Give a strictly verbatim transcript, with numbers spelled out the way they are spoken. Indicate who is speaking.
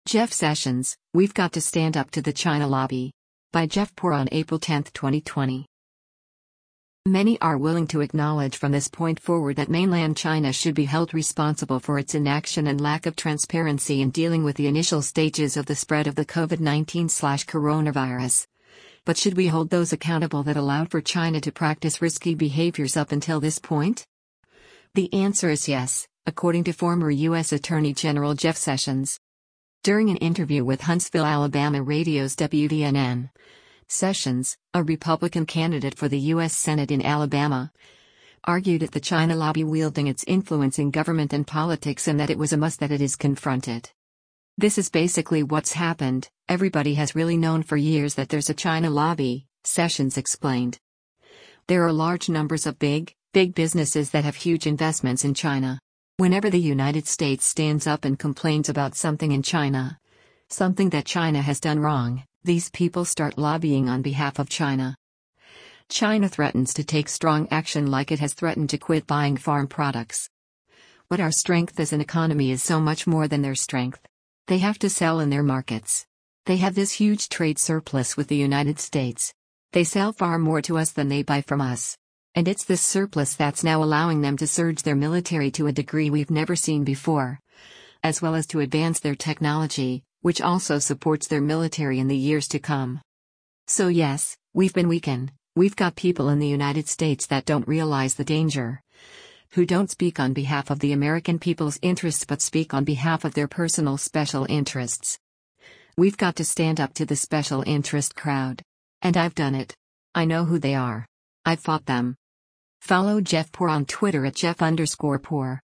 Speaker 1: Jeff Sessions, We've Got to Stand Up to the China Lobby. By Jeff Poor on April tenth, twenty twenty. Many are willing to acknowledge from this point forward that mainland China should be held responsible for its inaction and lack of transparency in dealing with the initial stages of the spread of the COVID nineteen coronavirus. But should we hold those accountable that allowed for China to practice risky behaviors up until this point? The answer is yes, according to former U S Attorney General Jeff Sessions. During an interview with Huntsville, Alabama radio's W D N N, Sessions, a Republican candidate for the U S Senate in Alabama, argued at the China lobby wielding its influence in government and politics and that it was a must that it is confronted. This is basically what's happened. Everybody has really known for years that there's a China lobby, Sessions explained. There are large numbers of big, big businesses that have huge investments in China. Whenever the United States stands up and complains about something in China, something that China has done wrong, these people start lobbying on behalf of China. China threatens to take strong action like it has threatened to quit buying farm products. But our strength as an economy is so much more than their strength. They have to sell in their markets. They have this huge trade surplus with the United States. They sell far more to us than they buy from us. And it's this surplus that's now allowing them to surge their military to a degree we've never seen before, as well as to advance their technology, which also supports their military in the years to come. So yes, we've been weakened. We've got people in the United States that don't realize the danger, who don't speak on behalf of the American people's interests but speak on behalf of their personal special interests. We've got to stand up to the special interest crowd. And I've done it. I know who they are. I've fought them. Follow Jeff Poor on Twitter at Jeff underscore Poor.